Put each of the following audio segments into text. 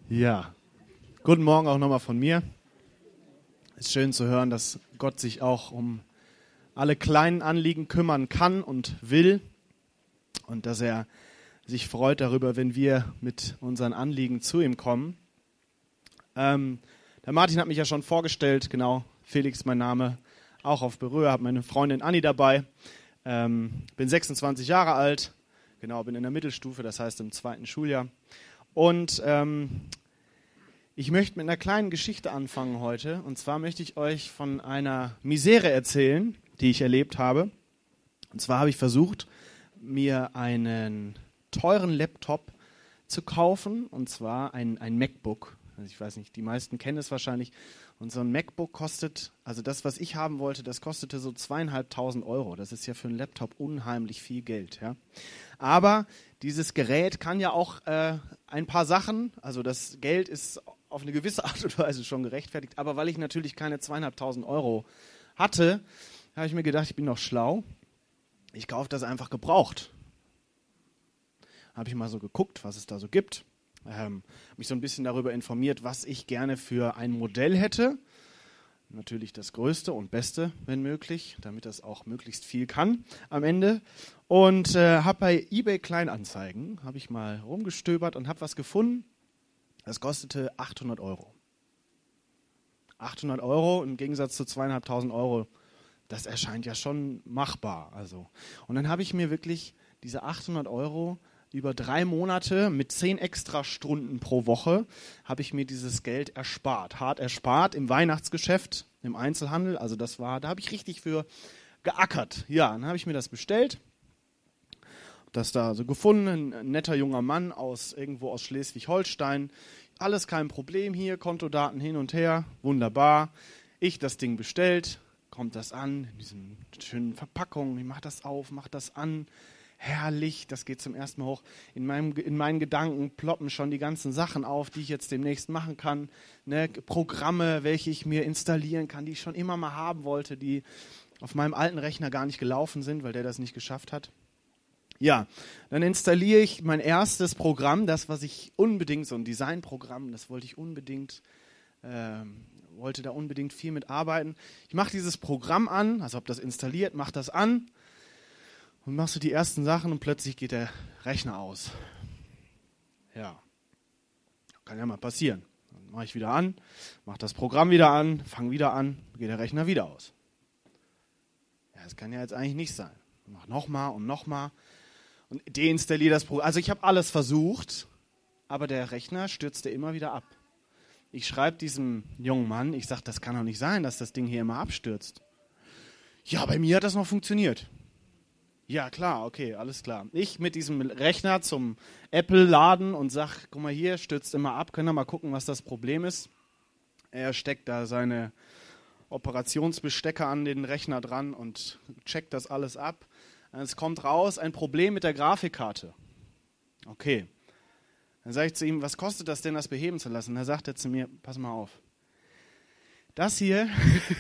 Ja, guten Morgen auch nochmal von mir. Es ist schön zu hören, dass Gott sich auch um alle kleinen Anliegen kümmern kann und will und dass er sich freut darüber, wenn wir mit unseren Anliegen zu ihm kommen. Der Martin hat mich ja schon vorgestellt, genau, Felix mein Name, auch auf Berühre, habe meine Freundin Anni dabei, bin 26 Jahre alt, genau, bin in der Mittelstufe, das heißt im 2. Schuljahr. Und ich möchte mit einer kleinen Geschichte anfangen heute. Und zwar möchte ich euch von einer Misere erzählen, die ich erlebt habe. Und zwar habe ich versucht, mir einen teuren Laptop zu kaufen. Und zwar ein MacBook. Also ich weiß nicht, die meisten kennen es wahrscheinlich. Und so ein MacBook kostet, also das, was ich haben wollte, das kostete so 2.500 Euro. Das ist ja für einen Laptop unheimlich viel Geld. Ja? Aber dieses Gerät kann ja auch ein paar Sachen, also das Geld ist auf eine gewisse Art und Weise schon gerechtfertigt, aber weil ich natürlich keine 2.500 Euro hatte, habe ich mir gedacht, ich bin doch schlau, ich kaufe das einfach gebraucht. Habe ich mal so geguckt, was es da so gibt, mich so ein bisschen darüber informiert, was ich gerne für ein Modell hätte. Natürlich das Größte und Beste, wenn möglich, damit das auch möglichst viel kann am Ende. Und habe bei eBay Kleinanzeigen, habe ich mal rumgestöbert und habe was gefunden. Das kostete 800 Euro. 800 Euro im Gegensatz zu 2.500 Euro, das erscheint ja schon machbar. Also. Und dann habe ich mir wirklich diese 800 Euro über 3 Monate mit 10 extra Stunden pro Woche habe ich mir dieses Geld erspart. Hart erspart im Weihnachtsgeschäft, im Einzelhandel. Also da habe ich richtig für geackert. Ja, dann habe ich mir das bestellt. Das da so gefunden, ein netter junger Mann irgendwo aus Schleswig-Holstein. Alles kein Problem hier, Kontodaten hin und her, wunderbar. Ich das Ding bestellt, kommt das an, in diesen schönen Verpackungen. Ich mache das auf, mache das an. Herrlich, das geht zum ersten Mal hoch. In meinen Gedanken ploppen schon die ganzen Sachen auf, die ich jetzt demnächst machen kann. Ne? Programme, welche ich mir installieren kann, die ich schon immer mal haben wollte, die auf meinem alten Rechner gar nicht gelaufen sind, weil der das nicht geschafft hat. Ja, dann installiere ich mein erstes Programm, das, was ich unbedingt, so ein Designprogramm, das wollte ich unbedingt, wollte da unbedingt viel mit arbeiten. Ich mache dieses Programm an, also habe das installiert, mache das an und machst du die ersten Sachen und plötzlich geht der Rechner aus. Ja, kann ja mal passieren. Dann mache ich wieder an, mache das Programm wieder an, fange wieder an, geht der Rechner wieder aus. Ja, das kann ja jetzt eigentlich nicht sein. Ich mache nochmal und nochmal. Und deinstalliere das Programm. Also ich habe alles versucht, aber der Rechner stürzte immer wieder ab. Ich schreibe diesem jungen Mann, ich sage, das kann doch nicht sein, dass das Ding hier immer abstürzt. Ja, bei mir hat das noch funktioniert. Ja, klar, okay, alles klar. Ich mit diesem Rechner zum Apple-Laden und sage, guck mal hier, stürzt immer ab, können wir mal gucken, was das Problem ist. Er steckt da seine Operationsbestecker an den Rechner dran und checkt das alles ab. Es kommt raus, ein Problem mit der Grafikkarte. Okay. Dann sage ich zu ihm, was kostet das denn, das beheben zu lassen? Da sagt er zu mir, pass mal auf. Das hier,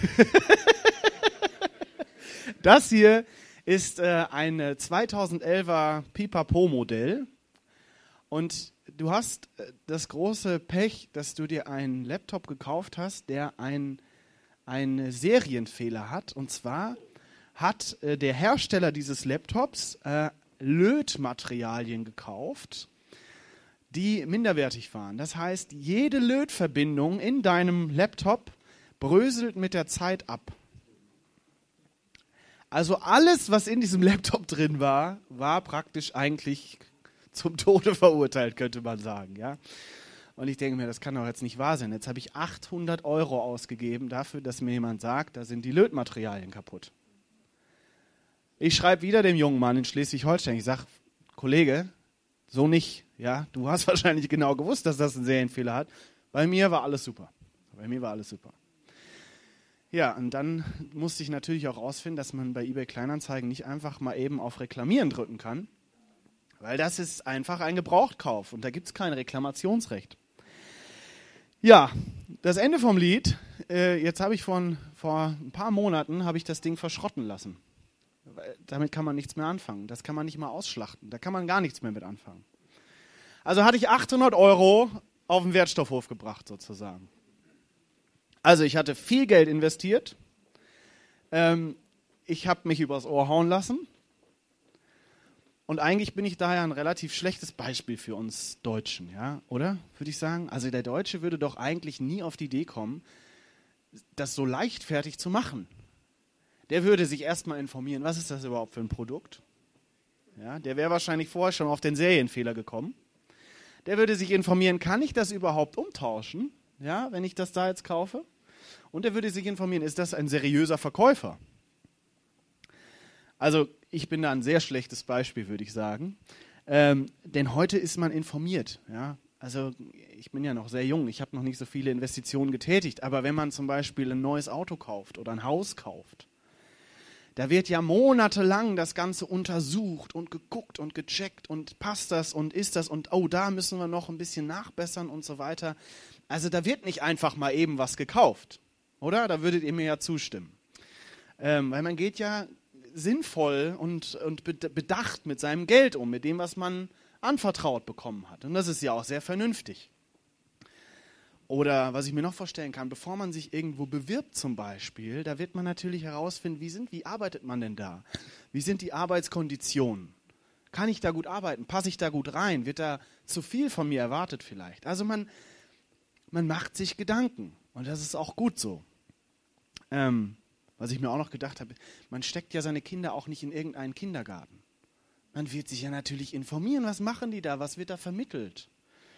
das hier ist ein 2011er Pipapo-Modell. Und du hast das große Pech, dass du dir einen Laptop gekauft hast, der einen Serienfehler hat. Und zwar hat der Hersteller dieses Laptops Lötmaterialien gekauft, die minderwertig waren. Das heißt, jede Lötverbindung in deinem Laptop bröselt mit der Zeit ab. Also alles, was in diesem Laptop drin war, war praktisch eigentlich zum Tode verurteilt, könnte man sagen. Ja? Und ich denke mir, das kann doch jetzt nicht wahr sein. Jetzt habe ich 800 Euro ausgegeben dafür, dass mir jemand sagt, da sind die Lötmaterialien kaputt. Ich schreibe wieder dem jungen Mann in Schleswig-Holstein. Ich sage, Kollege, so nicht. Ja, du hast wahrscheinlich genau gewusst, dass das einen Serienfehler hat. Bei mir war alles super. Ja, und dann musste ich natürlich auch rausfinden, dass man bei eBay Kleinanzeigen nicht einfach mal eben auf Reklamieren drücken kann, weil das ist einfach ein Gebrauchtkauf und da gibt es kein Reklamationsrecht. Ja, das Ende vom Lied. Jetzt habe ich vor ein paar Monaten habe ich das Ding verschrotten lassen. Damit kann man nichts mehr anfangen. Das kann man nicht mal ausschlachten. Da kann man gar nichts mehr mit anfangen. Also hatte ich 800 Euro auf den Wertstoffhof gebracht sozusagen. Also ich hatte viel Geld investiert. Ich habe mich übers Ohr hauen lassen. Und eigentlich bin ich daher ein relativ schlechtes Beispiel für uns Deutschen, ja, oder? Würde ich sagen. Also der Deutsche würde doch eigentlich nie auf die Idee kommen, das so leichtfertig zu machen. Der würde sich erstmal informieren, was ist das überhaupt für ein Produkt? Ja, der wäre wahrscheinlich vorher schon auf den Serienfehler gekommen. Der würde sich informieren, kann ich das überhaupt umtauschen, ja, wenn ich das da jetzt kaufe? Und er würde sich informieren, ist das ein seriöser Verkäufer? Also ich bin da ein sehr schlechtes Beispiel, würde ich sagen. Denn heute ist man informiert. Ja? Also ich bin ja noch sehr jung, ich habe noch nicht so viele Investitionen getätigt. Aber wenn man zum Beispiel ein neues Auto kauft oder ein Haus kauft, da wird ja monatelang das Ganze untersucht und geguckt und gecheckt und passt das und ist das und oh, da müssen wir noch ein bisschen nachbessern und so weiter. Also da wird nicht einfach mal eben was gekauft, oder? Da würdet ihr mir ja zustimmen. Weil man geht ja sinnvoll und bedacht mit seinem Geld um, mit dem, was man anvertraut bekommen hat. Und das ist ja auch sehr vernünftig. Oder was ich mir noch vorstellen kann, bevor man sich irgendwo bewirbt zum Beispiel, da wird man natürlich herausfinden, wie arbeitet man denn da? Wie sind die Arbeitskonditionen? Kann ich da gut arbeiten? Passe ich da gut rein? Wird da zu viel von mir erwartet vielleicht? Also man macht sich Gedanken und das ist auch gut so. Was ich mir auch noch gedacht habe, man steckt ja seine Kinder auch nicht in irgendeinen Kindergarten. Man wird sich ja natürlich informieren, was machen die da, was wird da vermittelt.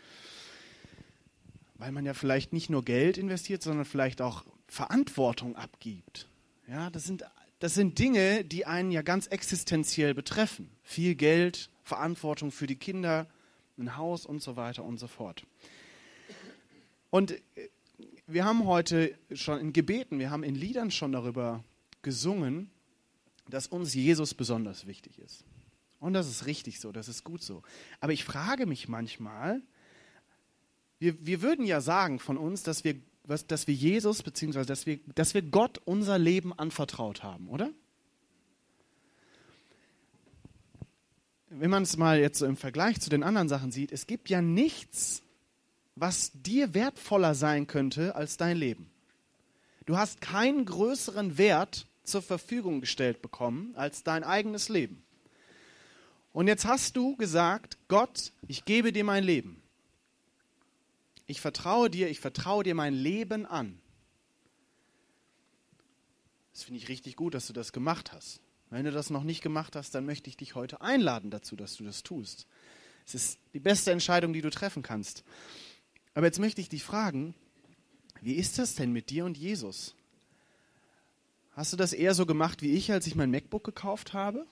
Weil man ja vielleicht nicht nur Geld investiert, sondern vielleicht auch Verantwortung abgibt. Ja, das sind Dinge, die einen ja ganz existenziell betreffen. Viel Geld, Verantwortung für die Kinder, ein Haus und so weiter und so fort. Und wir haben heute schon in Gebeten, wir haben in Liedern schon darüber gesungen, dass uns Jesus besonders wichtig ist. Und das ist richtig so, das ist gut so. Aber ich frage mich manchmal, wir würden ja sagen von uns, dass wir Jesus, beziehungsweise dass wir Gott unser Leben anvertraut haben, oder? Wenn man es mal jetzt so im Vergleich zu den anderen Sachen sieht, es gibt ja nichts, was dir wertvoller sein könnte als dein Leben. Du hast keinen größeren Wert zur Verfügung gestellt bekommen als dein eigenes Leben. Und jetzt hast du gesagt, Gott, ich gebe dir mein Leben. Ich vertraue dir mein Leben an. Das finde ich richtig gut, dass du das gemacht hast. Wenn du das noch nicht gemacht hast, dann möchte ich dich heute einladen dazu, dass du das tust. Es ist die beste Entscheidung, die du treffen kannst. Aber jetzt möchte ich dich fragen, wie ist das denn mit dir und Jesus? Hast du das eher so gemacht wie ich, als ich mein MacBook gekauft habe?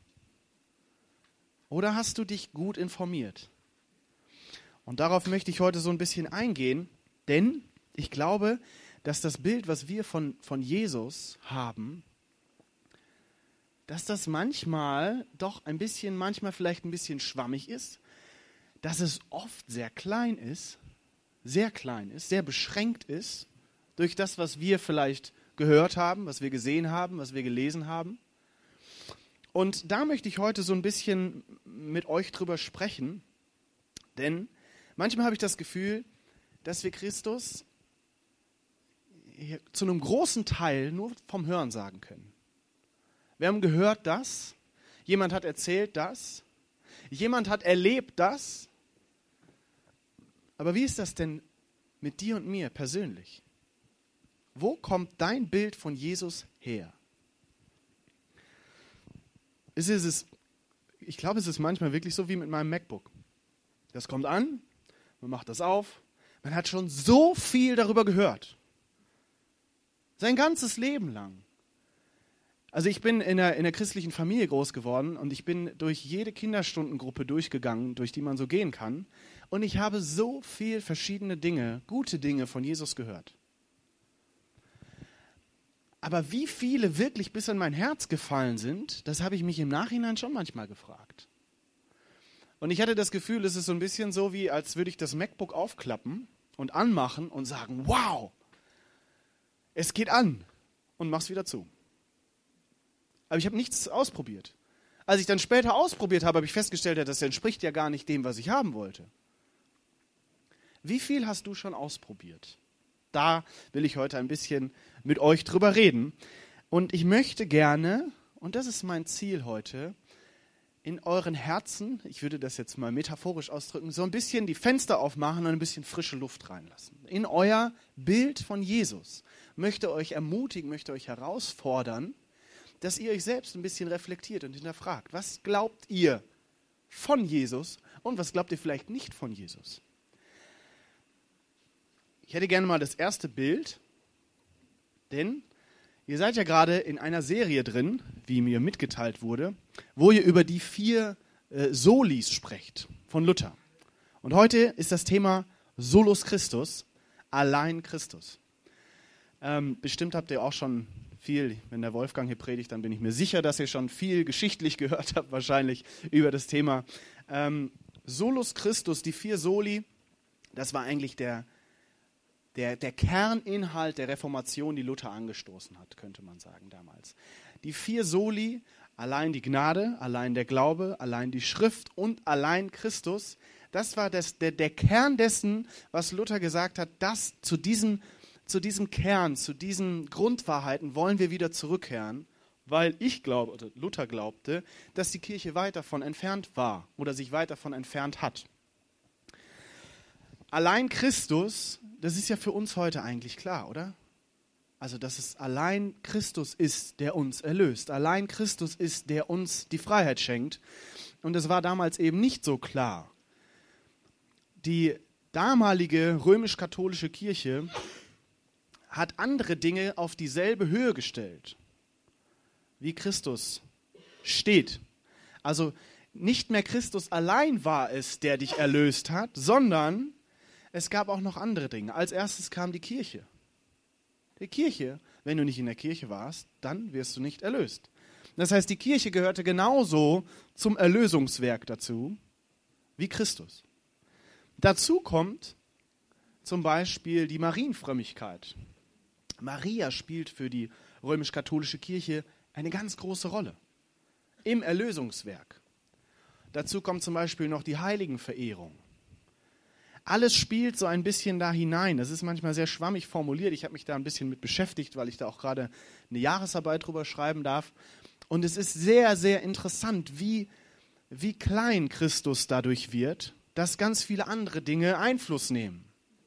Oder hast du dich gut informiert? Und darauf möchte ich heute so ein bisschen eingehen, denn ich glaube, dass das Bild, was wir von Jesus haben, dass das manchmal vielleicht ein bisschen schwammig ist, dass es oft sehr klein ist, sehr beschränkt ist durch das, was wir vielleicht gehört haben, was wir gesehen haben, was wir gelesen haben. Und da möchte ich heute so ein bisschen mit euch drüber sprechen, denn manchmal habe ich das Gefühl, dass wir Christus zu einem großen Teil nur vom Hören sagen können. Wir haben gehört das, jemand hat erzählt das, jemand hat erlebt das. Aber wie ist das denn mit dir und mir persönlich? Wo kommt dein Bild von Jesus her? Ich glaube, es ist manchmal wirklich so wie mit meinem MacBook. Das kommt an, man macht das auf, man hat schon so viel darüber gehört. Sein ganzes Leben lang. Also ich bin in einer christlichen Familie groß geworden und ich bin durch jede Kinderstundengruppe durchgegangen, durch die man so gehen kann. Und ich habe so viel verschiedene Dinge, gute Dinge von Jesus gehört. Aber wie viele wirklich bis in mein Herz gefallen sind, das habe ich mich im Nachhinein schon manchmal gefragt. Und ich hatte das Gefühl, es ist so ein bisschen so, wie als würde ich das MacBook aufklappen und anmachen und sagen, wow, es geht an, und mach's wieder zu. Aber ich habe nichts ausprobiert. Als ich dann später ausprobiert habe, habe ich festgestellt, das entspricht ja gar nicht dem, was ich haben wollte. Wie viel hast du schon ausprobiert? Da will ich heute ein bisschen mit euch drüber reden. Und ich möchte gerne, und das ist mein Ziel heute, in euren Herzen, ich würde das jetzt mal metaphorisch ausdrücken, so ein bisschen die Fenster aufmachen und ein bisschen frische Luft reinlassen. In euer Bild von Jesus. Möchte euch ermutigen, möchte euch herausfordern, dass ihr euch selbst ein bisschen reflektiert und hinterfragt. Was glaubt ihr von Jesus und was glaubt ihr vielleicht nicht von Jesus? Ich hätte gerne mal das erste Bild, denn ihr seid ja gerade in einer Serie drin, wie mir mitgeteilt wurde, wo ihr über die 4 Solis sprecht von Luther. Und heute ist das Thema Solus Christus, allein Christus. Bestimmt habt ihr auch schon viel, wenn der Wolfgang hier predigt, dann bin ich mir sicher, dass ihr schon viel geschichtlich gehört habt, wahrscheinlich über das Thema. Solus Christus, die 4 Soli, das war eigentlich der Kerninhalt der Reformation, die Luther angestoßen hat, könnte man sagen damals. Die 4 Soli, allein die Gnade, allein der Glaube, allein die Schrift und allein Christus, das war der Kern dessen, was Luther gesagt hat, dass zu diesem Kern, zu diesen Grundwahrheiten wollen wir wieder zurückkehren, weil Luther glaubte, dass die Kirche weit davon entfernt war oder sich weit davon entfernt hat. Allein Christus, das ist ja für uns heute eigentlich klar, oder? Also, dass es allein Christus ist, der uns erlöst. Allein Christus ist, der uns die Freiheit schenkt. Und das war damals eben nicht so klar. Die damalige römisch-katholische Kirche hat andere Dinge auf dieselbe Höhe gestellt, wie Christus steht. Also nicht mehr Christus allein war es, der dich erlöst hat, sondern es gab auch noch andere Dinge. Als erstes kam die Kirche. Die Kirche, wenn du nicht in der Kirche warst, dann wirst du nicht erlöst. Das heißt, die Kirche gehörte genauso zum Erlösungswerk dazu wie Christus. Dazu kommt zum Beispiel die Marienfrömmigkeit. Maria spielt für die römisch-katholische Kirche eine ganz große Rolle im Erlösungswerk. Dazu kommt zum Beispiel noch die Heiligenverehrung. Alles spielt so ein bisschen da hinein. Das ist manchmal sehr schwammig formuliert. Ich habe mich da ein bisschen mit beschäftigt, weil ich da auch gerade eine Jahresarbeit drüber schreiben darf. Und es ist sehr, sehr interessant, wie klein Christus dadurch wird, dass ganz viele andere Dinge Einfluss nehmen.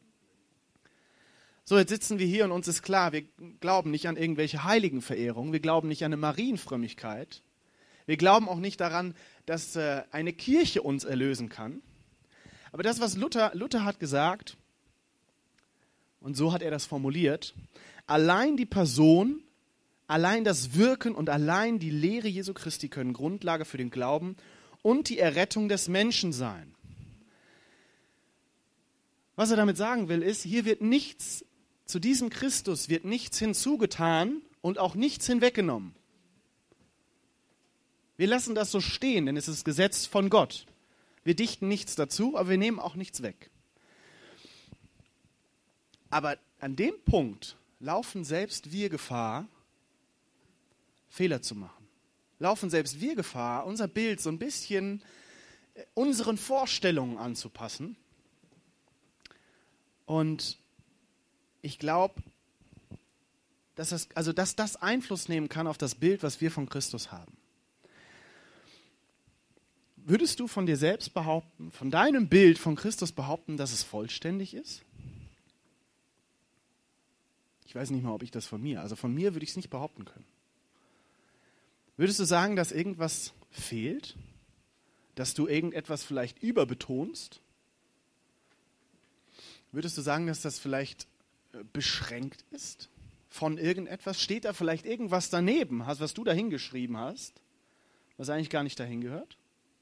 So, jetzt sitzen wir hier und uns ist klar, wir glauben nicht an irgendwelche Heiligenverehrung, wir glauben nicht an eine Marienfrömmigkeit, wir glauben auch nicht daran, dass eine Kirche uns erlösen kann. Aber das, was Luther hat gesagt, und so hat er das formuliert, allein die Person, allein das Wirken und allein die Lehre Jesu Christi können Grundlage für den Glauben und die Errettung des Menschen sein. Was er damit sagen will, ist, hier wird nichts, zu diesem Christus wird nichts hinzugetan und auch nichts hinweggenommen. Wir lassen das so stehen, denn es ist Gesetz von Gott. Wir dichten nichts dazu, aber wir nehmen auch nichts weg. Aber an dem Punkt laufen selbst wir Gefahr, Fehler zu machen. Laufen selbst wir Gefahr, unser Bild so ein bisschen unseren Vorstellungen anzupassen. Und ich glaube, dass das Einfluss nehmen kann auf das Bild, was wir von Christus haben. Würdest du von dir selbst behaupten, von deinem Bild von Christus behaupten, dass es vollständig ist? Ich weiß nicht mal, ob ich das von mir würde ich es nicht behaupten können. Würdest du sagen, dass irgendwas fehlt? Dass du irgendetwas vielleicht überbetonst? Würdest du sagen, dass das vielleicht beschränkt ist von irgendetwas? Steht da vielleicht irgendwas daneben, was du da hingeschrieben hast, was eigentlich gar nicht dahin gehört?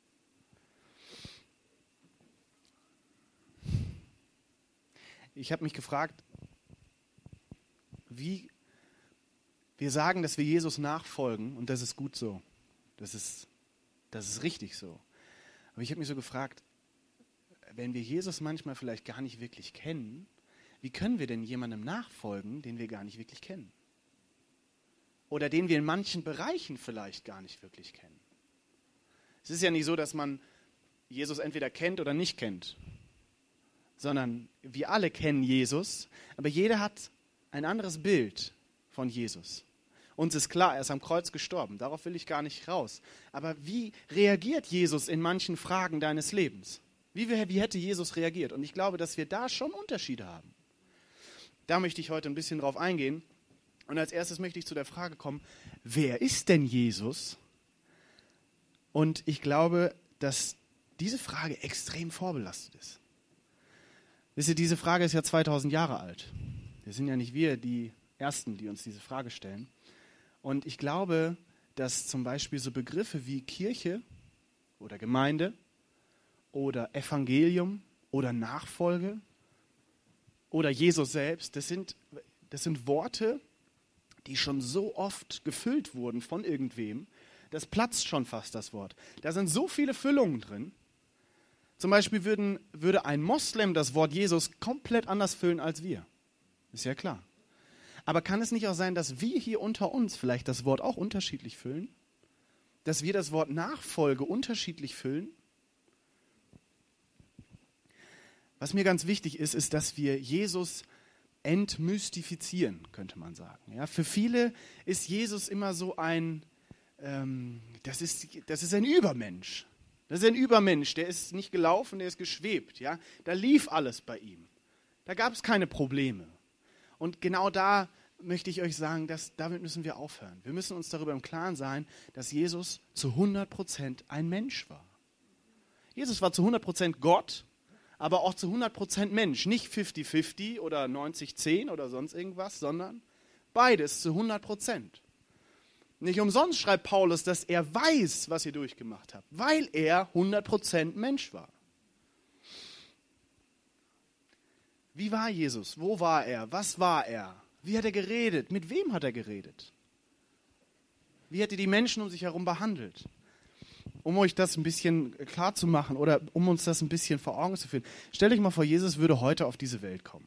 Ich habe mich gefragt, wir sagen, dass wir Jesus nachfolgen und das ist gut so. Das ist richtig so. Aber ich habe mich so gefragt, wenn wir Jesus manchmal vielleicht gar nicht wirklich kennen, wie können wir denn jemandem nachfolgen, den wir gar nicht wirklich kennen? Oder den wir in manchen Bereichen vielleicht gar nicht wirklich kennen? Es ist ja nicht so, dass man Jesus entweder kennt oder nicht kennt, sondern wir alle kennen Jesus, aber jeder hat ein anderes Bild von Jesus. Uns ist klar, er ist am Kreuz gestorben, darauf will ich gar nicht raus. Aber wie reagiert Jesus in manchen Fragen deines Lebens? Wie hätte Jesus reagiert? Und ich glaube, dass wir da schon Unterschiede haben. Da möchte ich heute ein bisschen drauf eingehen. Und als erstes möchte ich zu der Frage kommen, wer ist denn Jesus? Und ich glaube, dass diese Frage extrem vorbelastet ist. Wisst ihr, diese Frage ist ja 2000 Jahre alt. Wir sind ja nicht wir die Ersten, die uns diese Frage stellen. Und ich glaube, dass zum Beispiel so Begriffe wie Kirche oder Gemeinde oder Evangelium oder Nachfolge oder Jesus selbst, das sind Worte, die schon so oft gefüllt wurden von irgendwem, das platzt schon fast das Wort. Da sind so viele Füllungen drin. Zum Beispiel würde ein Moslem das Wort Jesus komplett anders füllen als wir. Ist ja klar. Aber kann es nicht auch sein, dass wir hier unter uns vielleicht das Wort auch unterschiedlich füllen? Dass wir das Wort Nachfolge unterschiedlich füllen? Was mir ganz wichtig ist, ist, dass wir Jesus entmystifizieren, könnte man sagen. Ja, für viele ist Jesus immer so das ist ein Übermensch. Das ist ein Übermensch, der ist nicht gelaufen, der ist geschwebt. Ja? Da lief alles bei ihm. Da gab es keine Probleme. Und genau da möchte ich euch sagen, damit müssen wir aufhören. Wir müssen uns darüber im Klaren sein, dass Jesus zu 100% ein Mensch war. Jesus war zu 100% Gott, aber auch zu 100% Mensch. Nicht 50-50 oder 90-10 oder sonst irgendwas, sondern beides zu 100%. Nicht umsonst schreibt Paulus, dass er weiß, was ihr durchgemacht habt, weil er 100% Mensch war. Wie war Jesus? Wo war er? Was war er? Wie hat er geredet? Mit wem hat er geredet? Wie hat er die Menschen um sich herum behandelt? Um euch das ein bisschen klar zu machen oder um uns das ein bisschen vor Augen zu führen. Stellt euch mal vor, Jesus würde heute auf diese Welt kommen.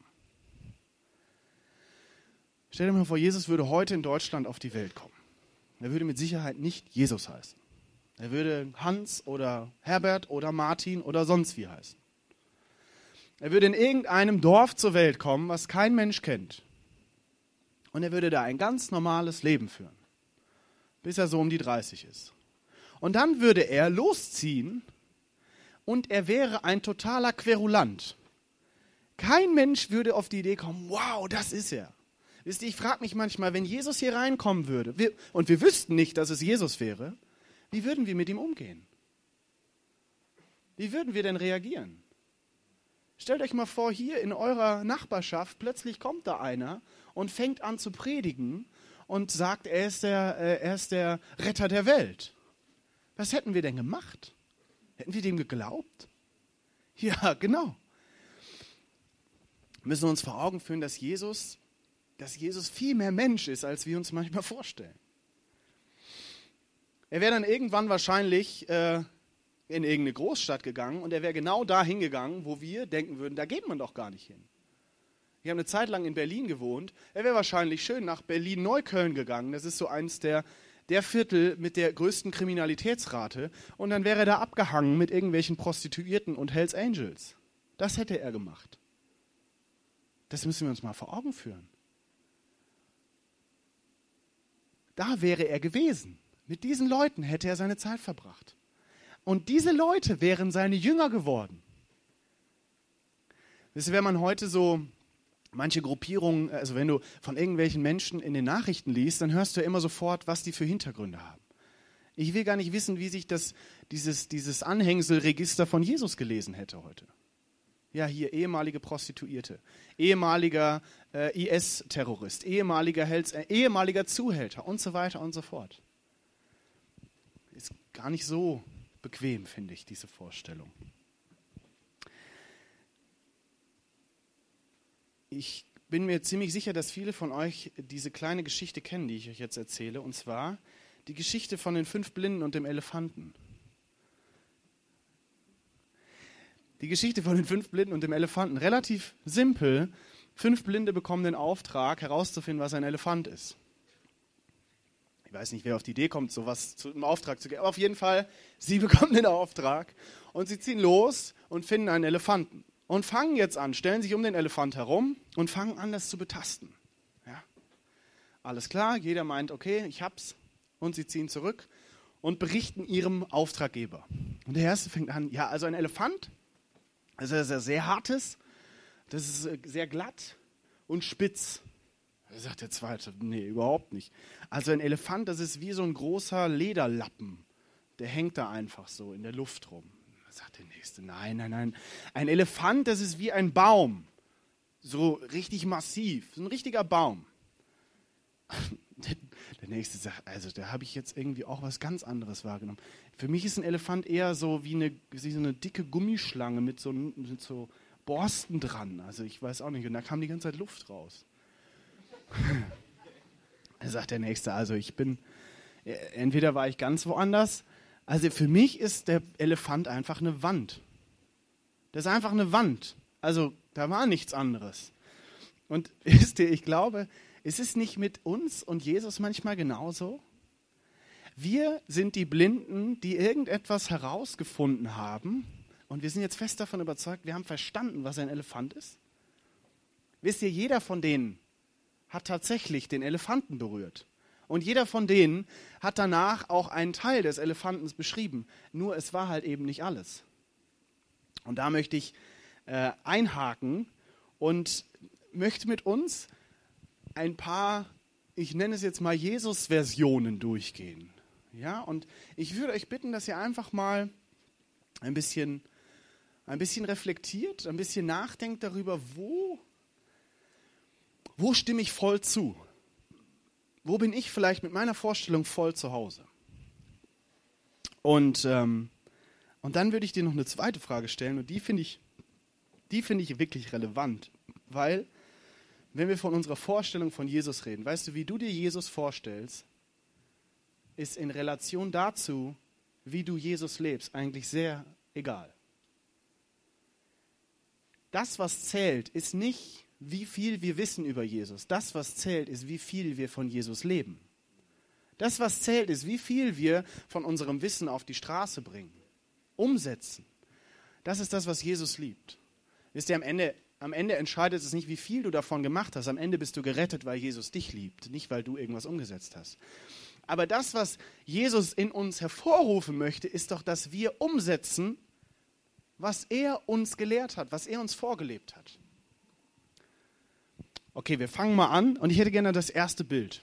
Stellt euch mal vor, Jesus würde heute in Deutschland auf die Welt kommen. Er würde mit Sicherheit nicht Jesus heißen. Er würde Hans oder Herbert oder Martin oder sonst wie heißen. Er würde in irgendeinem Dorf zur Welt kommen, was kein Mensch kennt. Und er würde da ein ganz normales Leben führen, bis er so um die 30 ist. Und dann würde er losziehen und er wäre ein totaler Querulant. Kein Mensch würde auf die Idee kommen, wow, das ist er. Wisst ihr, ich frage mich manchmal, wenn Jesus hier reinkommen würde und wir wüssten nicht, dass es Jesus wäre, wie würden wir mit ihm umgehen? Wie würden wir denn reagieren? Stellt euch mal vor, hier in eurer Nachbarschaft, plötzlich kommt da einer und fängt an zu predigen und sagt, er ist der Retter der Welt. Was hätten wir denn gemacht? Hätten wir dem geglaubt? Ja, genau. Wir müssen uns vor Augen führen, dass Jesus viel mehr Mensch ist, als wir uns manchmal vorstellen. Er wäre dann irgendwann wahrscheinlich in irgendeine Großstadt gegangen und er wäre genau da hingegangen, wo wir denken würden, da geht man doch gar nicht hin. Wir haben eine Zeit lang in Berlin gewohnt. Er wäre wahrscheinlich schön nach Berlin-Neukölln gegangen. Das ist so eins der Viertel mit der größten Kriminalitätsrate. Und dann wäre er da abgehangen mit irgendwelchen Prostituierten und Hells Angels. Das hätte er gemacht. Das müssen wir uns mal vor Augen führen. Da wäre er gewesen. Mit diesen Leuten hätte er seine Zeit verbracht. Und diese Leute wären seine Jünger geworden. Wisst ihr, wenn man heute so manche Gruppierungen, also wenn du von irgendwelchen Menschen in den Nachrichten liest, dann hörst du ja immer sofort, was die für Hintergründe haben. Ich will gar nicht wissen, wie sich dieses Anhängselregister von Jesus gelesen hätte heute. Ja, hier ehemalige Prostituierte, ehemaliger IS-Terrorist, ehemaliger Zuhälter und so weiter und so fort. Ist gar nicht so bequem, finde ich, diese Vorstellung. Ich bin mir ziemlich sicher, dass viele von euch diese kleine Geschichte kennen, die ich euch jetzt erzähle, und zwar die Geschichte von den 5 Blinden und dem Elefanten. Die Geschichte von den 5 Blinden und dem Elefanten. Relativ simpel. 5 Blinde bekommen den Auftrag, herauszufinden, was ein Elefant ist. Ich weiß nicht, wer auf die Idee kommt, sowas im Auftrag zu geben. Aber auf jeden Fall, sie bekommen den Auftrag und sie ziehen los und finden einen Elefanten. und fangen jetzt an, stellen sich um den Elefant herum und fangen an, das zu betasten. Ja. Alles klar, jeder meint, okay, ich hab's. Und sie ziehen zurück und berichten ihrem Auftraggeber. Und der Erste fängt an, ja, also ein Elefant, also das ist ja sehr hartes, das ist sehr glatt und spitz. Da sagt der Zweite, nee, überhaupt nicht. Also ein Elefant, das ist wie so ein großer Lederlappen. Der hängt da einfach so in der Luft rum. Da sagt der Nächste, nein. Ein Elefant, das ist wie ein Baum. So richtig massiv, so ein richtiger Baum. Der Nächste sagt, also da habe ich jetzt irgendwie auch was ganz anderes wahrgenommen. Für mich ist ein Elefant eher so wie so eine dicke Gummischlange mit so Borsten dran. Also ich weiß auch nicht. Und da kam die ganze Zeit Luft raus. Da sagt der Nächste, also entweder war ich ganz woanders. Also für mich ist der Elefant einfach eine Wand. Das ist einfach eine Wand. Also da war nichts anderes. Und wisst ihr, ich glaube, ist es nicht mit uns und Jesus manchmal genauso? Wir sind die Blinden, die irgendetwas herausgefunden haben und wir sind jetzt fest davon überzeugt, wir haben verstanden, was ein Elefant ist. Wisst ihr, jeder von denen hat tatsächlich den Elefanten berührt. Und jeder von denen hat danach auch einen Teil des Elefantens beschrieben. Nur es war halt eben nicht alles. Und da möchte ich einhaken und möchte mit uns ein paar, ich nenne es jetzt mal Jesus-Versionen durchgehen. Ja, und ich würde euch bitten, dass ihr einfach mal ein bisschen reflektiert, ein bisschen nachdenkt darüber, wo stimme ich voll zu? Wo bin ich vielleicht mit meiner Vorstellung voll zu Hause? Und dann würde ich dir noch eine zweite Frage stellen und die finde ich wirklich relevant, weil wenn wir von unserer Vorstellung von Jesus reden, weißt du, wie du dir Jesus vorstellst, ist in Relation dazu, wie du Jesus lebst, eigentlich sehr egal. Das, was zählt, ist nicht, wie viel wir wissen über Jesus. Das, was zählt, ist, wie viel wir von Jesus leben. Das, was zählt, ist, wie viel wir von unserem Wissen auf die Straße bringen, umsetzen. Das ist das, was Jesus liebt. Wisst ihr, am Ende entscheidet es nicht, wie viel du davon gemacht hast. Am Ende bist du gerettet, weil Jesus dich liebt, nicht weil du irgendwas umgesetzt hast. Aber das, was Jesus in uns hervorrufen möchte, ist doch, dass wir umsetzen, was er uns gelehrt hat, was er uns vorgelebt hat. Okay, wir fangen mal an und ich hätte gerne das erste Bild.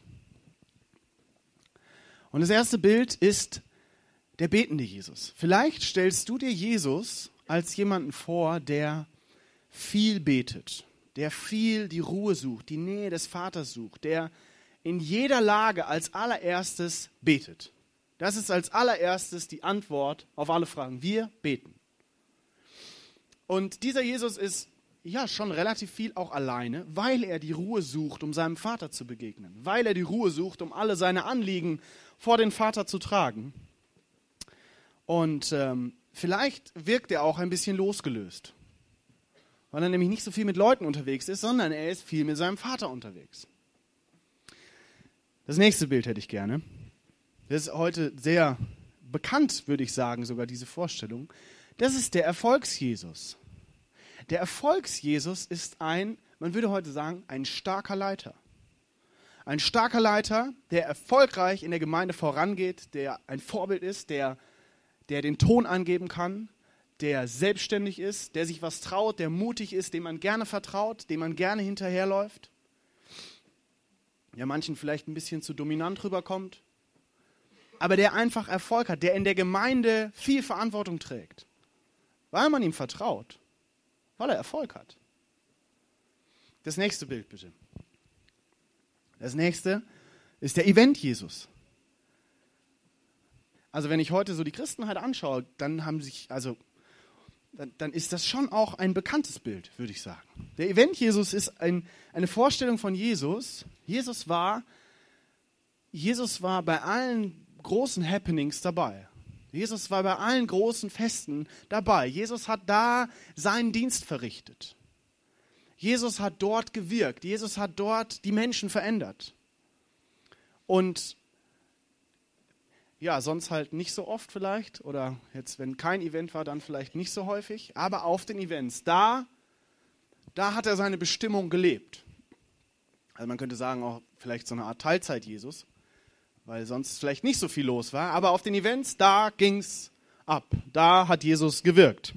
Und das erste Bild ist der betende Jesus. Vielleicht stellst du dir Jesus als jemanden vor, der viel betet, der viel die Ruhe sucht, die Nähe des Vaters sucht, der in jeder Lage als allererstes betet. Das ist als allererstes die Antwort auf alle Fragen. Wir beten. Und dieser Jesus ist ja schon relativ viel auch alleine, weil er die Ruhe sucht, um seinem Vater zu begegnen, weil er die Ruhe sucht, um alle seine Anliegen vor den Vater zu tragen. Und vielleicht wirkt er auch ein bisschen losgelöst, weil er nämlich nicht so viel mit Leuten unterwegs ist, sondern er ist viel mit seinem Vater unterwegs. Das nächste Bild hätte ich gerne. Das ist heute sehr bekannt, würde ich sagen, sogar diese Vorstellung. Das ist der Erfolgs-Jesus. Der Erfolgs-Jesus ist man würde heute sagen, ein starker Leiter. Ein starker Leiter, der erfolgreich in der Gemeinde vorangeht, der ein Vorbild ist, der den Ton angeben kann, der selbstständig ist, der sich was traut, der mutig ist, dem man gerne vertraut, dem man gerne hinterherläuft. Der manchen vielleicht ein bisschen zu dominant rüberkommt, aber der einfach Erfolg hat, der in der Gemeinde viel Verantwortung trägt, weil man ihm vertraut, weil er Erfolg hat. Das nächste Bild bitte. Das nächste ist der Event-Jesus. Also wenn ich heute so die Christenheit anschaue, dann ist das schon auch ein bekanntes Bild, würde ich sagen. Der Event-Jesus ist eine Vorstellung von Jesus. Jesus war bei allen großen Happenings dabei. Jesus war bei allen großen Festen dabei. Jesus hat da seinen Dienst verrichtet. Jesus hat dort gewirkt. Jesus hat dort die Menschen verändert. Und ja, sonst halt nicht so oft vielleicht. Oder jetzt, wenn kein Event war, dann vielleicht nicht so häufig. Aber auf den Events, da da hat er seine Bestimmung gelebt. Also man könnte sagen, auch vielleicht so eine Art Teilzeit-Jesus, weil sonst vielleicht nicht so viel los war. Aber auf den Events, da ging's ab. Da hat Jesus gewirkt.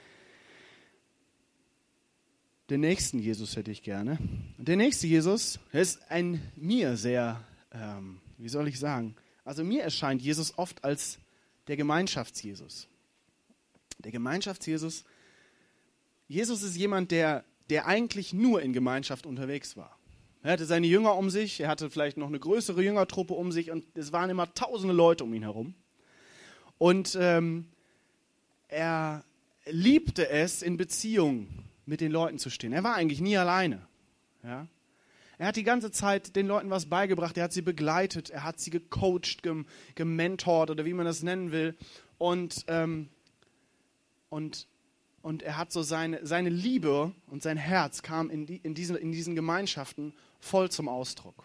Den nächsten Jesus hätte ich gerne. Und der nächste Jesus ist ein mir sehr, wie soll ich sagen, also mir erscheint Jesus oft als der Gemeinschafts-Jesus. Der Gemeinschafts-Jesus, Jesus ist jemand, der eigentlich nur in Gemeinschaft unterwegs war. Er hatte seine Jünger um sich, er hatte vielleicht noch eine größere Jüngertruppe um sich und es waren immer tausende Leute um ihn herum. Und er liebte es, in Beziehung mit den Leuten zu stehen. Er war eigentlich nie alleine. Ja? Er hat die ganze Zeit den Leuten was beigebracht, er hat sie begleitet, er hat sie gecoacht, gementort oder wie man das nennen will. Und er hat so seine Liebe und sein Herz kam in diesen Gemeinschaften voll zum Ausdruck.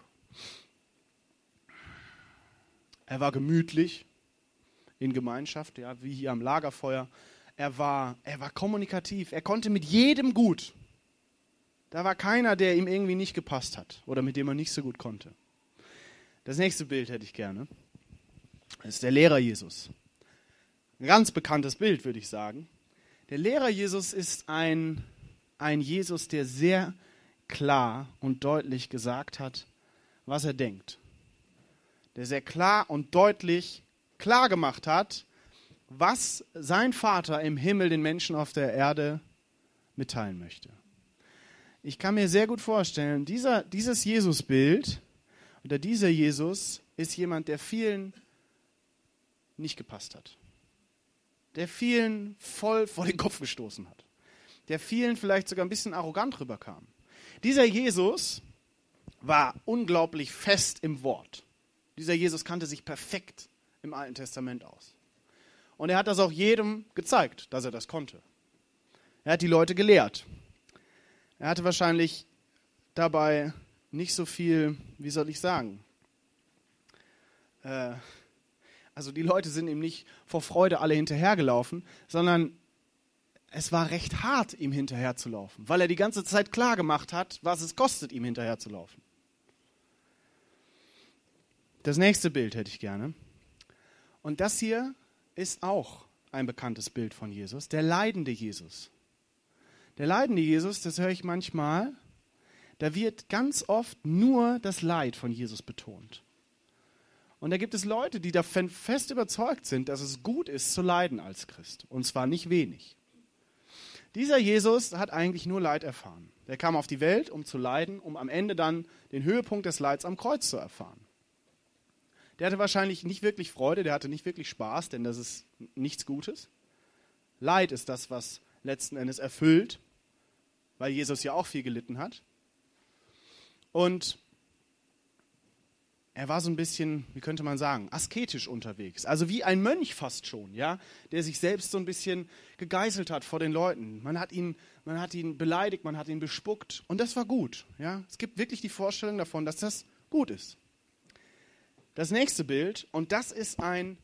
Er war gemütlich in Gemeinschaft, ja, wie hier am Lagerfeuer. Er war kommunikativ, er konnte mit jedem gut. Da war keiner, der ihm irgendwie nicht gepasst hat oder mit dem er nicht so gut konnte. Das nächste Bild hätte ich gerne. Das ist der Lehrer Jesus. Ein ganz bekanntes Bild, würde ich sagen. Der Lehrer Jesus ist ein Jesus, der sehr klar und deutlich gesagt hat, was er denkt. Der sehr klar und deutlich klar gemacht hat, was sein Vater im Himmel den Menschen auf der Erde mitteilen möchte. Ich kann mir sehr gut vorstellen, dieses Jesusbild oder dieser Jesus ist jemand, der vielen nicht gepasst hat. Der vielen voll vor den Kopf gestoßen hat. Der vielen vielleicht sogar ein bisschen arrogant rüberkam. Dieser Jesus war unglaublich fest im Wort. Dieser Jesus kannte sich perfekt im Alten Testament aus. Und er hat das auch jedem gezeigt, dass er das konnte. Er hat die Leute gelehrt. Er hatte wahrscheinlich dabei nicht so viel, wie soll ich sagen, also die Leute sind ihm nicht vor Freude alle hinterhergelaufen, sondern es war recht hart, ihm hinterherzulaufen, weil er die ganze Zeit klar gemacht hat, was es kostet, ihm hinterherzulaufen. Das nächste Bild hätte ich gerne. Und das hier ist auch ein bekanntes Bild von Jesus, der leidende Jesus. Der leidende Jesus, das höre ich manchmal, da wird ganz oft nur das Leid von Jesus betont. Und da gibt es Leute, die davon fest überzeugt sind, dass es gut ist, zu leiden als Christ. Und zwar nicht wenig. Dieser Jesus hat eigentlich nur Leid erfahren. Der kam auf die Welt, um zu leiden, um am Ende dann den Höhepunkt des Leids am Kreuz zu erfahren. Der hatte wahrscheinlich nicht wirklich Freude, der hatte nicht wirklich Spaß, denn das ist nichts Gutes. Leid ist das, was letzten Endes erfüllt, weil Jesus ja auch viel gelitten hat. Und er war so ein bisschen, wie könnte man sagen, asketisch unterwegs. Also wie ein Mönch fast schon, ja, der sich selbst so ein bisschen gegeißelt hat vor den Leuten. Man hat ihn beleidigt, man hat ihn bespuckt und das war gut. Ja. Es gibt wirklich die Vorstellung davon, dass das gut ist. Das nächste Bild, und das ist ein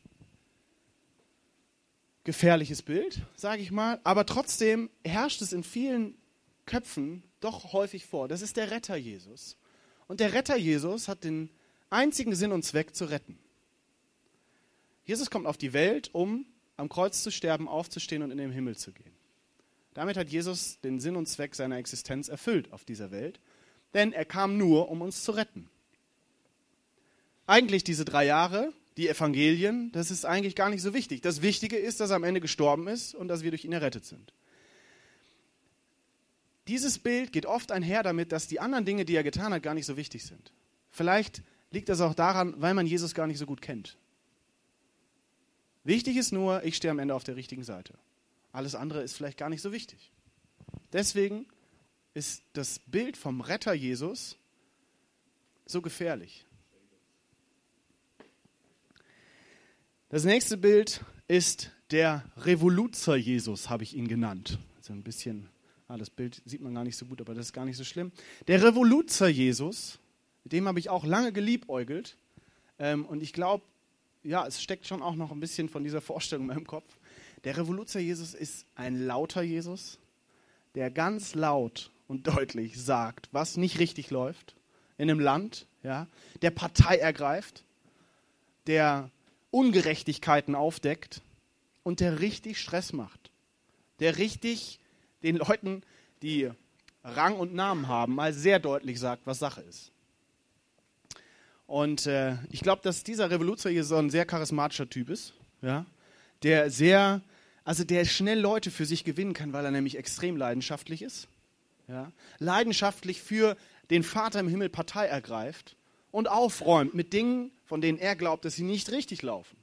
gefährliches Bild, sage ich mal, aber trotzdem herrscht es in vielen Köpfen doch häufig vor. Das ist der Retter Jesus. Und der Retter Jesus hat den einzigen Sinn und Zweck zu retten. Jesus kommt auf die Welt, um am Kreuz zu sterben, aufzustehen und in den Himmel zu gehen. Damit hat Jesus den Sinn und Zweck seiner Existenz erfüllt auf dieser Welt, denn er kam nur, um uns zu retten. Eigentlich diese 3 Jahre, die Evangelien, das ist eigentlich gar nicht so wichtig. Das Wichtige ist, dass er am Ende gestorben ist und dass wir durch ihn errettet sind. Dieses Bild geht oft einher damit, dass die anderen Dinge, die er getan hat, gar nicht so wichtig sind. Vielleicht liegt das auch daran, weil man Jesus gar nicht so gut kennt. Wichtig ist nur, ich stehe am Ende auf der richtigen Seite. Alles andere ist vielleicht gar nicht so wichtig. Deswegen ist das Bild vom Retter Jesus so gefährlich. Das nächste Bild ist der Revoluzer Jesus, habe ich ihn genannt. Also ein bisschen, das Bild sieht man gar nicht so gut, aber das ist gar nicht so schlimm. Der Revoluzer Jesus, mit dem habe ich auch lange geliebäugelt. Und ich glaube, ja, es steckt schon auch noch ein bisschen von dieser Vorstellung in meinem Kopf. Der Revoluzer Jesus ist ein lauter Jesus, der ganz laut und deutlich sagt, was nicht richtig läuft in einem Land, ja, der Partei ergreift, der Ungerechtigkeiten aufdeckt und der richtig Stress macht. Der richtig den Leuten, die Rang und Namen haben, mal sehr deutlich sagt, was Sache ist. Und ich glaube, dass dieser Revoluzer hier so ein sehr charismatischer Typ ist, ja, der schnell Leute für sich gewinnen kann, weil er nämlich extrem leidenschaftlich ist. Ja, leidenschaftlich für den Vater im Himmel Partei ergreift und aufräumt mit Dingen, von denen er glaubt, dass sie nicht richtig laufen.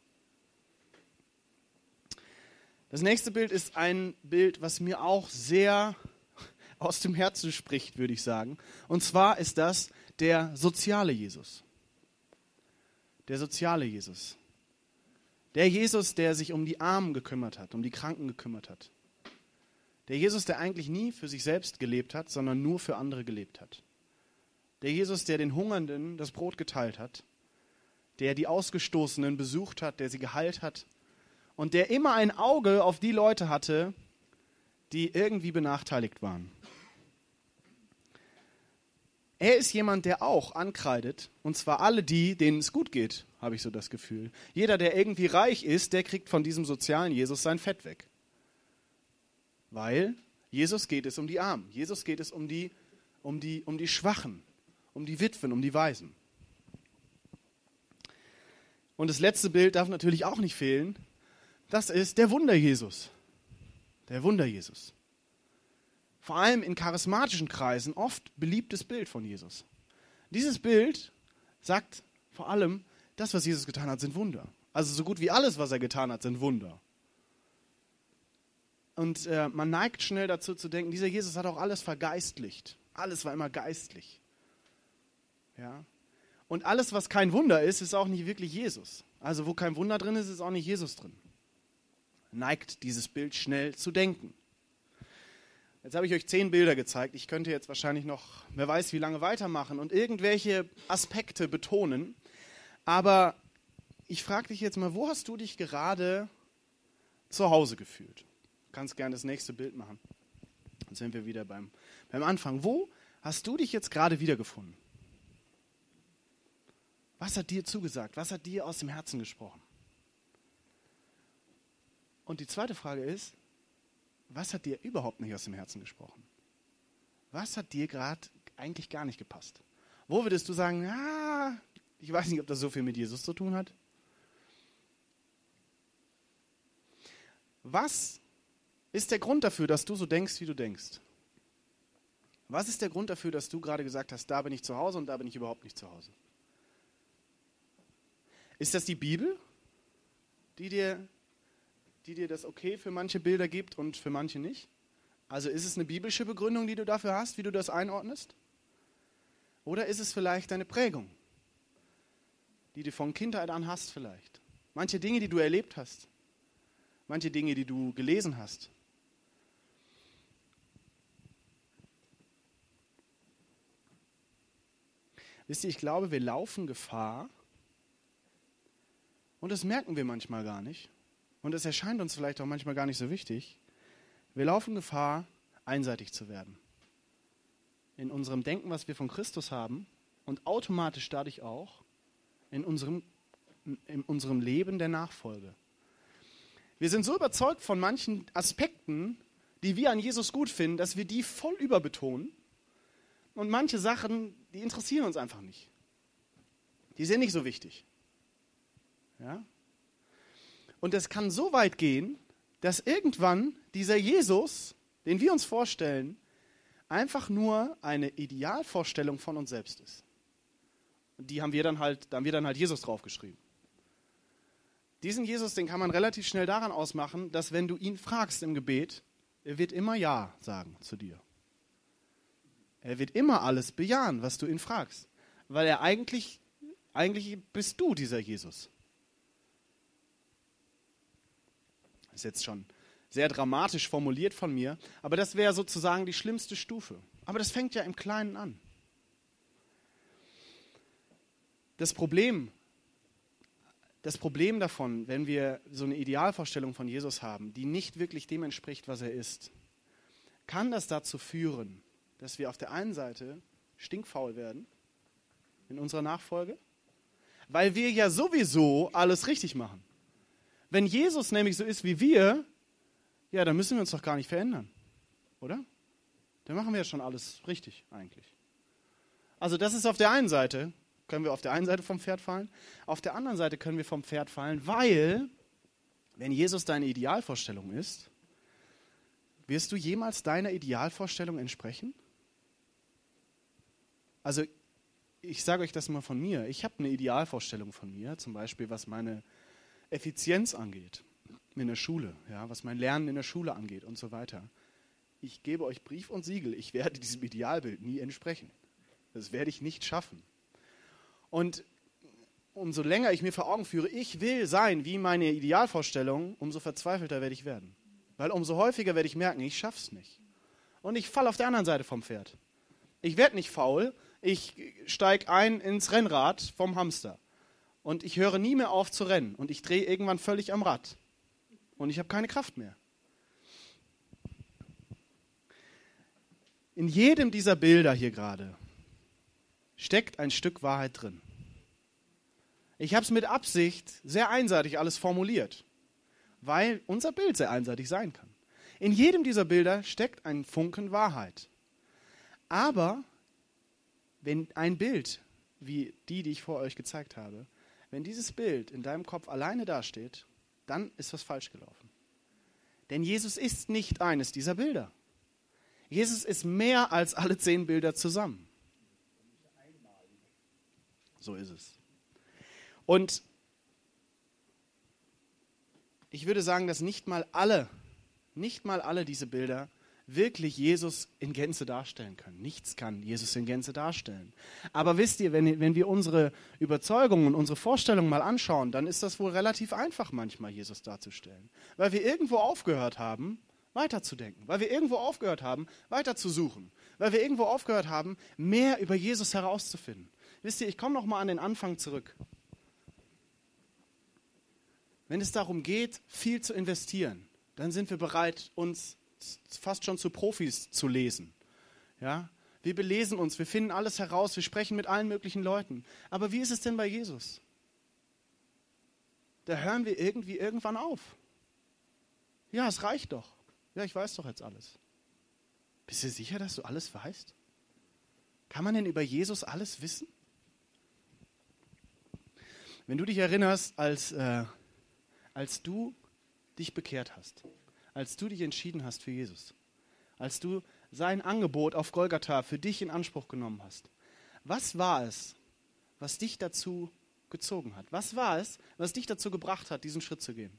Das nächste Bild ist ein Bild, was mir auch sehr aus dem Herzen spricht, würde ich sagen. Und zwar ist das der soziale Jesus. Der soziale Jesus. Der Jesus, der sich um die Armen gekümmert hat, um die Kranken gekümmert hat. Der Jesus, der eigentlich nie für sich selbst gelebt hat, sondern nur für andere gelebt hat. Der Jesus, der den Hungernden das Brot geteilt hat, der die Ausgestoßenen besucht hat, der sie geheilt hat und der immer ein Auge auf die Leute hatte, die irgendwie benachteiligt waren. Er ist jemand, der auch ankreidet, und zwar alle die, denen es gut geht, habe ich so das Gefühl. Jeder, der irgendwie reich ist, der kriegt von diesem sozialen Jesus sein Fett weg. Weil Jesus geht es um die Armen, Jesus geht es um die Schwachen, um die Witwen, um die Waisen. Und das letzte Bild darf natürlich auch nicht fehlen. Das ist der Wunder-Jesus. Der Wunder-Jesus. Vor allem in charismatischen Kreisen oft beliebtes Bild von Jesus. Dieses Bild sagt vor allem, das, was Jesus getan hat, sind Wunder. Also so gut wie alles, was er getan hat, sind Wunder. Und man neigt schnell dazu zu denken, dieser Jesus hat auch alles vergeistlicht. Alles war immer geistlich. Ja? Und alles, was kein Wunder ist, ist auch nicht wirklich Jesus. Also wo kein Wunder drin ist, ist auch nicht Jesus drin. Neigt dieses Bild schnell zu denken. Jetzt habe ich euch 10 Bilder gezeigt. Ich könnte jetzt wahrscheinlich noch, wer weiß wie lange weitermachen und irgendwelche Aspekte betonen. Aber ich frage dich jetzt mal, wo hast du dich gerade zu Hause gefühlt? Du kannst gerne das nächste Bild machen. Dann sind wir wieder beim Anfang. Wo hast du dich jetzt gerade wiedergefunden? Was hat dir zugesagt? Was hat dir aus dem Herzen gesprochen? Und die zweite Frage ist, was hat dir überhaupt nicht aus dem Herzen gesprochen? Was hat dir gerade eigentlich gar nicht gepasst? Wo würdest du sagen, ich weiß nicht, ob das so viel mit Jesus zu tun hat? Was ist der Grund dafür, dass du so denkst, wie du denkst? Was ist der Grund dafür, dass du gerade gesagt hast, da bin ich zu Hause und da bin ich überhaupt nicht zu Hause? Ist das die Bibel, die dir das okay für manche Bilder gibt und für manche nicht? Also ist es eine biblische Begründung, die du dafür hast, wie du das einordnest? Oder ist es vielleicht deine Prägung, die du von Kindheit an hast vielleicht? Manche Dinge, die du erlebt hast. Manche Dinge, die du gelesen hast. Wisst ihr, ich glaube, wir laufen Gefahr, und das merken wir manchmal gar nicht, und es erscheint uns vielleicht auch manchmal gar nicht so wichtig, wir laufen Gefahr, einseitig zu werden. In unserem Denken, was wir von Christus haben, und automatisch dadurch auch in unserem Leben der Nachfolge. Wir sind so überzeugt von manchen Aspekten, die wir an Jesus gut finden, dass wir die voll überbetonen. Und manche Sachen, die interessieren uns einfach nicht. Die sind nicht so wichtig. Ja? Und es kann so weit gehen, dass irgendwann dieser Jesus, den wir uns vorstellen, einfach nur eine Idealvorstellung von uns selbst ist. Und da haben wir dann halt Jesus draufgeschrieben. Diesen Jesus, den kann man relativ schnell daran ausmachen, dass wenn du ihn fragst im Gebet, er wird immer Ja sagen zu dir. Er wird immer alles bejahen, was du ihn fragst. Weil er eigentlich bist du dieser Jesus. Das ist jetzt schon sehr dramatisch formuliert von mir, aber das wäre sozusagen die schlimmste Stufe. Aber das fängt ja im Kleinen an. Das Problem davon, wenn wir so eine Idealvorstellung von Jesus haben, die nicht wirklich dem entspricht, was er ist, kann das dazu führen, dass wir auf der einen Seite stinkfaul werden in unserer Nachfolge, weil wir ja sowieso alles richtig machen. Wenn Jesus nämlich so ist wie wir, ja, dann müssen wir uns doch gar nicht verändern, oder? Dann machen wir ja schon alles richtig eigentlich. Also das ist auf der einen Seite, können wir auf der einen Seite vom Pferd fallen, auf der anderen Seite können wir vom Pferd fallen, weil, wenn Jesus deine Idealvorstellung ist, wirst du jemals deiner Idealvorstellung entsprechen? Also ich sage euch das mal von mir. Ich habe eine Idealvorstellung von mir, zum Beispiel was meine Effizienz angeht in der Schule, ja, was mein Lernen in der Schule angeht und so weiter. Ich gebe euch Brief und Siegel, ich werde diesem Idealbild nie entsprechen. Das werde ich nicht schaffen. Und umso länger ich mir vor Augen führe, ich will sein wie meine Idealvorstellung, umso verzweifelter werde ich werden. Weil umso häufiger werde ich merken, ich schaff's nicht. Und ich falle auf der anderen Seite vom Pferd. Ich werde nicht faul, ich steige ein ins Rennrad vom Hamster. Und ich höre nie mehr auf zu rennen. Und ich drehe irgendwann völlig am Rad. Und ich habe keine Kraft mehr. In jedem dieser Bilder hier gerade steckt ein Stück Wahrheit drin. Ich habe es mit Absicht sehr einseitig alles formuliert, weil unser Bild sehr einseitig sein kann. In jedem dieser Bilder steckt ein Funken Wahrheit. Aber wenn ein Bild, wie die ich vor euch gezeigt habe, wenn dieses Bild in deinem Kopf alleine dasteht, dann ist was falsch gelaufen. Denn Jesus ist nicht eines dieser Bilder. Jesus ist mehr als alle 10 Bilder zusammen. So ist es. Und ich würde sagen, dass nicht mal alle diese Bilder wirklich Jesus in Gänze darstellen können. Nichts kann Jesus in Gänze darstellen. Aber wisst ihr, wenn wir unsere Überzeugungen und unsere Vorstellungen mal anschauen, dann ist das wohl relativ einfach manchmal, Jesus darzustellen. Weil wir irgendwo aufgehört haben, weiterzudenken. Weil wir irgendwo aufgehört haben, weiterzusuchen. Weil wir irgendwo aufgehört haben, mehr über Jesus herauszufinden. Wisst ihr, ich komme noch mal an den Anfang zurück. Wenn es darum geht, viel zu investieren, dann sind wir bereit, uns fast schon zu Profis zu lesen. Ja? Wir belesen uns, wir finden alles heraus, wir sprechen mit allen möglichen Leuten. Aber wie ist es denn bei Jesus? Da hören wir irgendwann auf. Ja, es reicht doch. Ja, ich weiß doch jetzt alles. Bist du sicher, dass du alles weißt? Kann man denn über Jesus alles wissen? Wenn du dich erinnerst, als du dich bekehrt hast, als du dich entschieden hast für Jesus, als du sein Angebot auf Golgatha für dich in Anspruch genommen hast, was war es, was dich dazu gezogen hat? Was war es, was dich dazu gebracht hat, diesen Schritt zu gehen?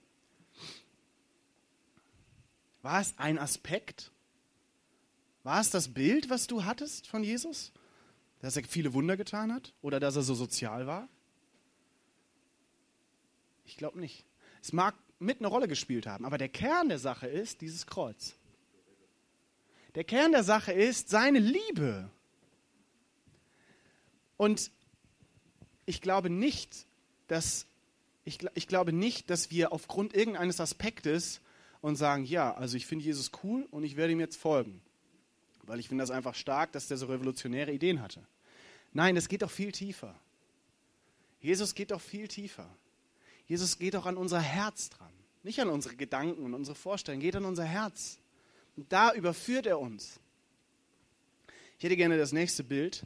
War es ein Aspekt? War es das Bild, was du hattest von Jesus? Dass er viele Wunder getan hat? Oder dass er so sozial war? Ich glaube nicht. Es mag mit eine Rolle gespielt haben, aber der Kern der Sache ist dieses Kreuz. Der Kern der Sache ist seine Liebe. Und ich glaube nicht, dass wir aufgrund irgendeines Aspektes und sagen, ja, also ich finde Jesus cool und ich werde ihm jetzt folgen. Weil ich finde das einfach stark, dass der so revolutionäre Ideen hatte. Nein, das geht doch viel tiefer. Jesus geht doch viel tiefer. Jesus geht doch an unser Herz dran. Nicht an unsere Gedanken und unsere Vorstellungen, geht an unser Herz. Und da überführt er uns. Ich hätte gerne das nächste Bild.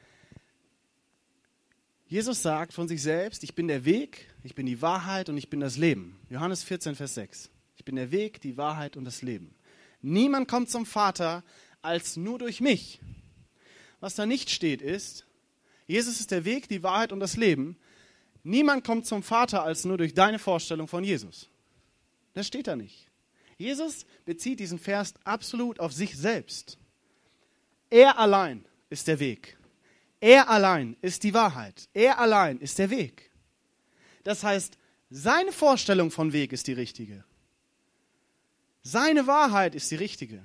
Jesus sagt von sich selbst, ich bin der Weg, ich bin die Wahrheit und ich bin das Leben. Johannes 14, Vers 6. Ich bin der Weg, die Wahrheit und das Leben. Niemand kommt zum Vater als nur durch mich. Was da nicht steht ist, Jesus ist der Weg, die Wahrheit und das Leben. Niemand kommt zum Vater als nur durch deine Vorstellung von Jesus. Das steht da nicht. Jesus bezieht diesen Vers absolut auf sich selbst. Er allein ist der Weg. Er allein ist die Wahrheit. Er allein ist der Weg. Das heißt, seine Vorstellung von Weg ist die richtige. Seine Wahrheit ist die richtige.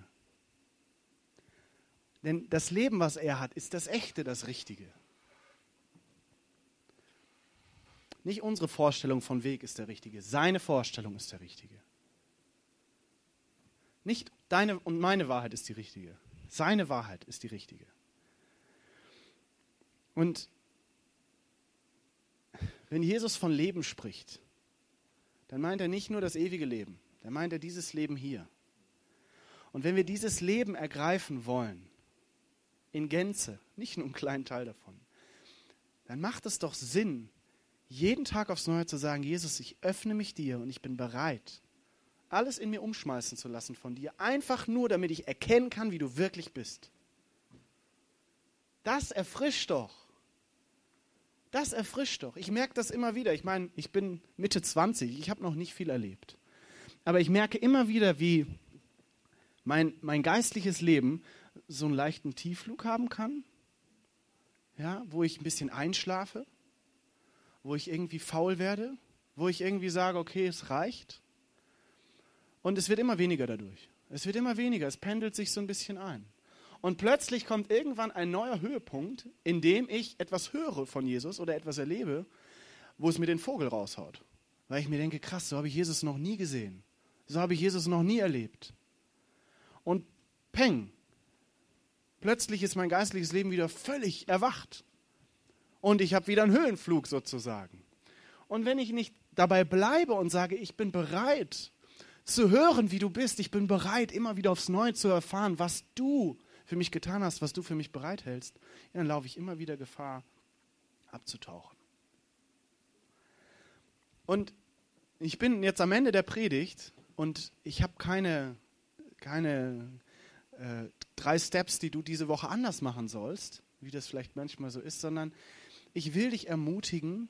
Denn das Leben, was er hat, ist das Echte, das Richtige. Nicht unsere Vorstellung von Weg ist der Richtige. Seine Vorstellung ist der Richtige. Nicht deine und meine Wahrheit ist die Richtige. Seine Wahrheit ist die richtige. Und wenn Jesus von Leben spricht, dann meint er nicht nur das ewige Leben, dann meint er dieses Leben hier. Und wenn wir dieses Leben ergreifen wollen, in Gänze, nicht nur einen kleinen Teil davon, dann macht es doch Sinn, jeden Tag aufs Neue zu sagen, Jesus, ich öffne mich dir und ich bin bereit, alles in mir umschmeißen zu lassen von dir, einfach nur, damit ich erkennen kann, wie du wirklich bist. Das erfrischt doch. Das erfrischt doch. Ich merke das immer wieder. Ich meine, ich bin Mitte 20, ich habe noch nicht viel erlebt. Aber ich merke immer wieder, wie mein geistliches Leben so einen leichten Tiefflug haben kann, ja, wo ich ein bisschen einschlafe, wo ich irgendwie faul werde, wo ich irgendwie sage, okay, es reicht. Und es wird immer weniger dadurch. Es wird immer weniger, es pendelt sich so ein bisschen ein. Und plötzlich kommt irgendwann ein neuer Höhepunkt, in dem ich etwas höre von Jesus oder etwas erlebe, wo es mir den Vogel raushaut. Weil ich mir denke, krass, so habe ich Jesus noch nie gesehen. So habe ich Jesus noch nie erlebt. Und peng, plötzlich ist mein geistliches Leben wieder völlig erwacht. Und ich habe wieder einen Höhenflug sozusagen. Und wenn ich nicht dabei bleibe und sage, ich bin bereit zu hören, wie du bist, ich bin bereit, immer wieder aufs Neue zu erfahren, was du für mich getan hast, was du für mich bereithältst, ja, dann laufe ich immer wieder Gefahr, abzutauchen. Und ich bin jetzt am Ende der Predigt und ich habe keine 3 Steps, die du diese Woche anders machen sollst, wie das vielleicht manchmal so ist, sondern ich will dich ermutigen,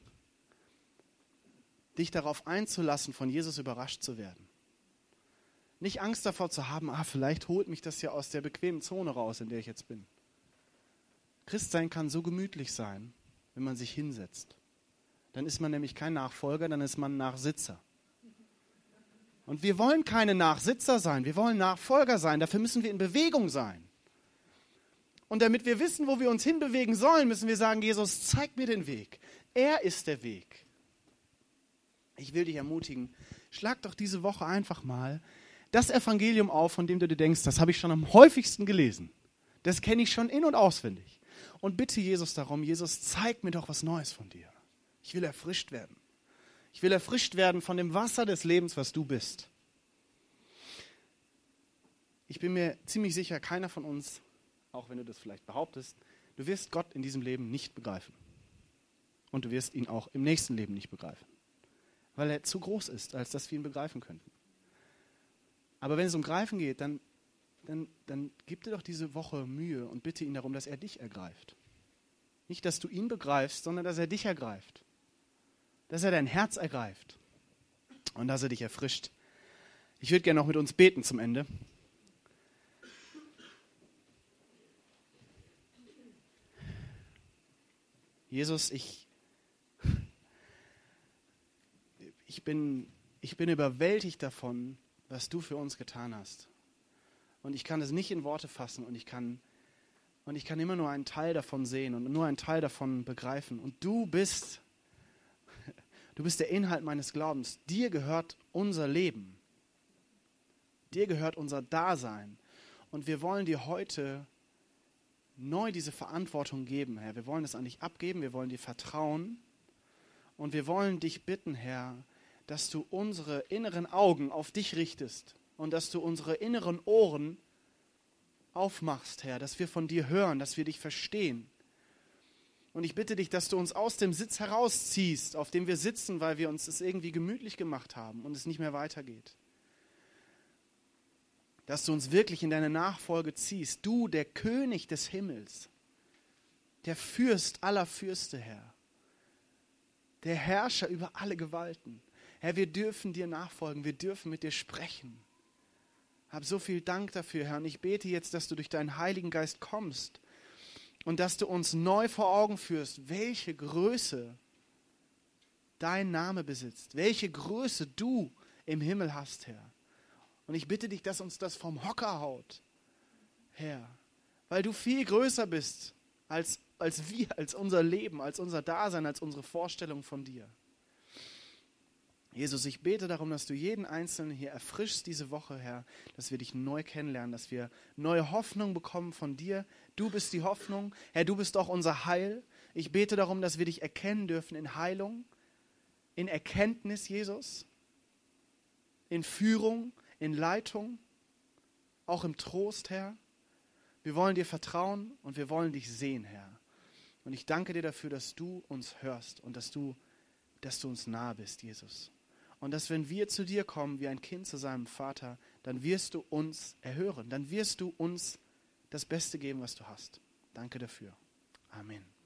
dich darauf einzulassen, von Jesus überrascht zu werden. Nicht Angst davor zu haben, vielleicht holt mich das ja aus der bequemen Zone raus, in der ich jetzt bin. Christsein kann so gemütlich sein, wenn man sich hinsetzt. Dann ist man nämlich kein Nachfolger, dann ist man ein Nachsitzer. Und wir wollen keine Nachsitzer sein, wir wollen Nachfolger sein, dafür müssen wir in Bewegung sein. Und damit wir wissen, wo wir uns hinbewegen sollen, müssen wir sagen, Jesus, zeig mir den Weg. Er ist der Weg. Ich will dich ermutigen, schlag doch diese Woche einfach mal das Evangelium auf, von dem du dir denkst, das habe ich schon am häufigsten gelesen. Das kenne ich schon in- und auswendig. Und bitte Jesus darum, Jesus, zeig mir doch was Neues von dir. Ich will erfrischt werden. Ich will erfrischt werden von dem Wasser des Lebens, was du bist. Ich bin mir ziemlich sicher, keiner von uns, auch wenn du das vielleicht behauptest, du wirst Gott in diesem Leben nicht begreifen. Und du wirst ihn auch im nächsten Leben nicht begreifen. Weil er zu groß ist, als dass wir ihn begreifen könnten. Aber wenn es um Greifen geht, dann gib dir doch diese Woche Mühe und bitte ihn darum, dass er dich ergreift. Nicht, dass du ihn begreifst, sondern dass er dich ergreift. Dass er dein Herz ergreift und dass er dich erfrischt. Ich würde gerne noch mit uns beten zum Ende. Jesus, ich bin überwältigt davon, was du für uns getan hast. Und ich kann es nicht in Worte fassen und ich kann immer nur einen Teil davon sehen und nur einen Teil davon begreifen. Und du bist der Inhalt meines Glaubens. Dir gehört unser Leben. Dir gehört unser Dasein. Und wir wollen dir heute neu diese Verantwortung geben, Herr. Wir wollen es an dich abgeben, wir wollen dir vertrauen. Und wir wollen dich bitten, Herr, dass du unsere inneren Augen auf dich richtest und dass du unsere inneren Ohren aufmachst, Herr, dass wir von dir hören, dass wir dich verstehen. Und ich bitte dich, dass du uns aus dem Sitz herausziehst, auf dem wir sitzen, weil wir uns es irgendwie gemütlich gemacht haben und es nicht mehr weitergeht. Dass du uns wirklich in deine Nachfolge ziehst, du, der König des Himmels, der Fürst aller Fürste, Herr, der Herrscher über alle Gewalten. Herr, wir dürfen dir nachfolgen, wir dürfen mit dir sprechen. Hab so viel Dank dafür, Herr, und ich bete jetzt, dass du durch deinen Heiligen Geist kommst und dass du uns neu vor Augen führst, welche Größe dein Name besitzt, welche Größe du im Himmel hast, Herr. Und ich bitte dich, dass uns das vom Hocker haut, Herr, weil du viel größer bist als wir, als unser Leben, als unser Dasein, als unsere Vorstellung von dir. Jesus, ich bete darum, dass du jeden Einzelnen hier erfrischst diese Woche, Herr, dass wir dich neu kennenlernen, dass wir neue Hoffnung bekommen von dir. Du bist die Hoffnung. Herr, du bist auch unser Heil. Ich bete darum, dass wir dich erkennen dürfen in Heilung, in Erkenntnis, Jesus, in Führung, in Leitung, auch im Trost, Herr. Wir wollen dir vertrauen und wir wollen dich sehen, Herr. Und ich danke dir dafür, dass du uns hörst und dass du uns nahe bist, Jesus. Und dass, wenn wir zu dir kommen, wie ein Kind zu seinem Vater, dann wirst du uns erhören. Dann wirst du uns das Beste geben, was du hast. Danke dafür. Amen.